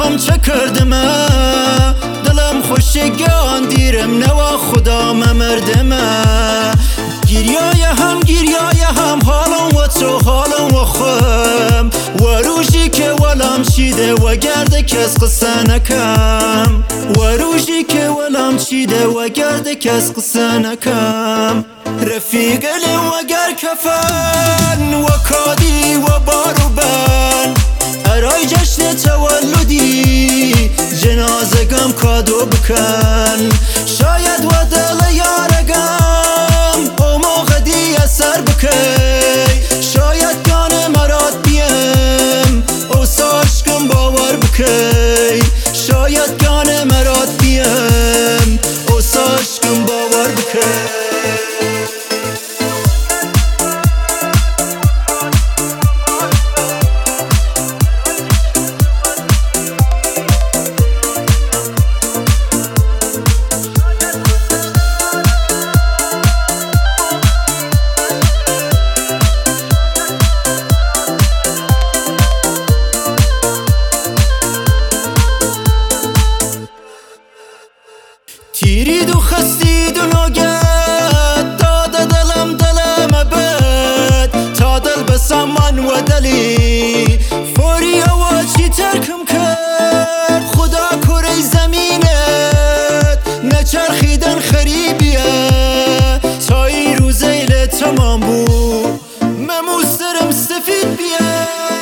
دلم چه کردمه دلم خوشگان دیرم نوا خدا ممردمه گریای هم حالم و تو حالم و خم و روشی که ولم چیده و گرده کس قصه نکم و روشی که ولم چیده و گرده کس قصه نکم رفیق لم و گر کفن و کادی و باروبن ارای جشن تولدی جنازگم کادو بکن شاید و دل یارگم او موقع دی اثر بکی شاید گانه مراد بیم او ساشکم باور بکی شاید گانه مراد بیم او ساشکم باور بکی تیرید و خستید و نوگت داده دلم بد تا دل بسم من و دلی فوری و چی ترکم کرد خدا کره زمینت نچرخیدن خریبیه تا این روزیل تمام بود مموسترم سفید بیه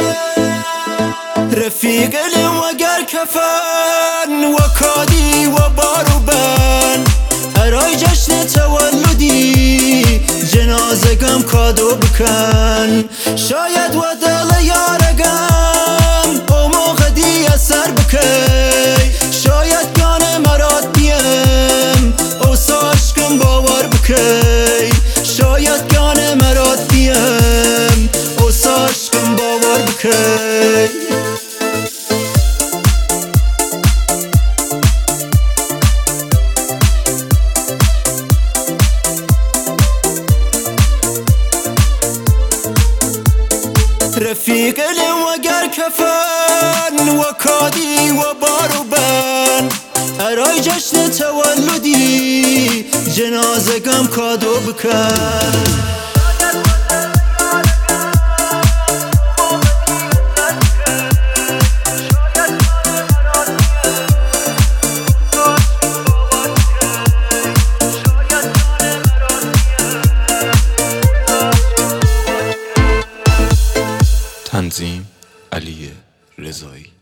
رفیق لم و گر کفن و کادی و باروبن ارای جشن تولدی جنازگم کادو بکن شاید و دل یارگم او موقع دی اثر بکی شاید گانه مراد بیم او ساشکم باور بکی شاید گانه مراد بیم او ساشکم باور بکی رفیق لم و گر کفن و کادی و باروبن ارای جشن تولدی جنازگم کادو بکن تنظیم علی رضایی.